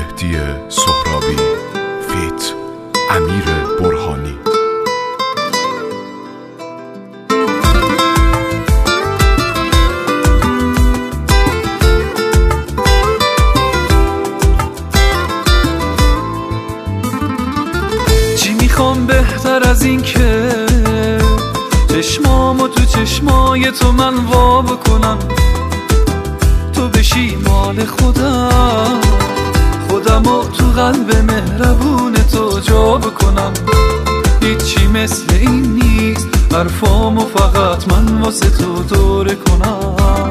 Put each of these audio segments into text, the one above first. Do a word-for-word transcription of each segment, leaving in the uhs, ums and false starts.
مهدی سهرابی فیت امیر برهانی. چی میخوام بهتر از این که چشمامو تو چشمای تو من وا بکنم، تو بشی مال خودم، خودمو تو قلب مهربون تو جا بکنم. هیچی مثل این نیست، حرفامو فقط من واسه تو دوره کنم.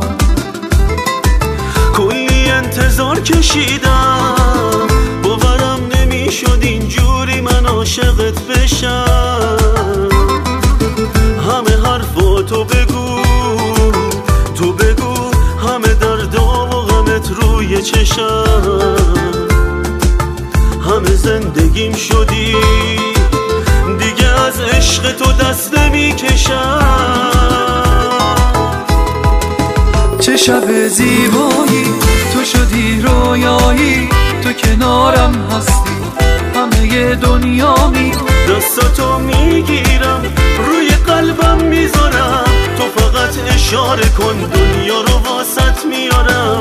کلی انتظار کشیدم، باورم نمیشد اینجوری من عاشقت بشم. همه حرفاتو بگو، تو بگو، همه دردام و غمت روی چشم. همه زندگیم شدی دیگه، از عشق تو دست نمیکشم. چه شب زیبایی، تو شدی رویایی، تو کنارم هستی، همه دنیامی. دستاتو میگیرم، روی قلبم میذارم، تو فقط اشاره کن، دنیا رو واسط میارم.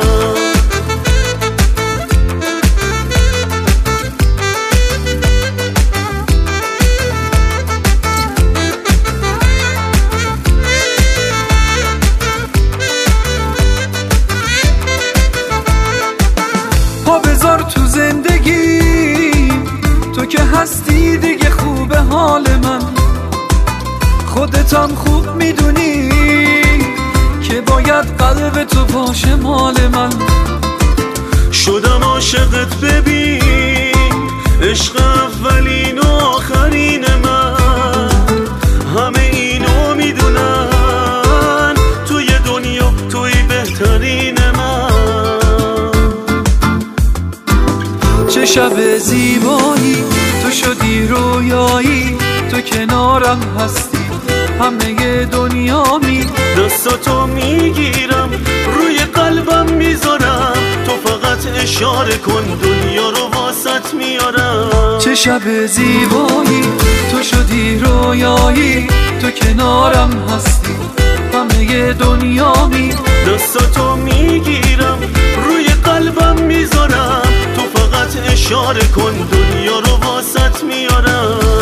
پا بذار تو زندگی، تو که هستی دیگه خوبه حال من. خودتم خوب میدونی که باید قلب تو باشه مال من. شدم عاشقت ببین، عشق اولین و آخرین من. همه اینو میدونن، توی دنیا توی بهترین من. چه شب زیبایی، تو شدی رویایی، تو کنارم هستی، همه دنیامی. دستاتو میگیرم، روی قلبم میذارم، تو فقط اشاره کن، دنیا رو واسط میارم. چه شب زیبایی، تو شدی رویایی، تو کنارم هستی، همه دنیامی. دستاتو میگیرم، روی قلبم میذارم، تو فقط اشاره کن، دنیا رو واسط میارم.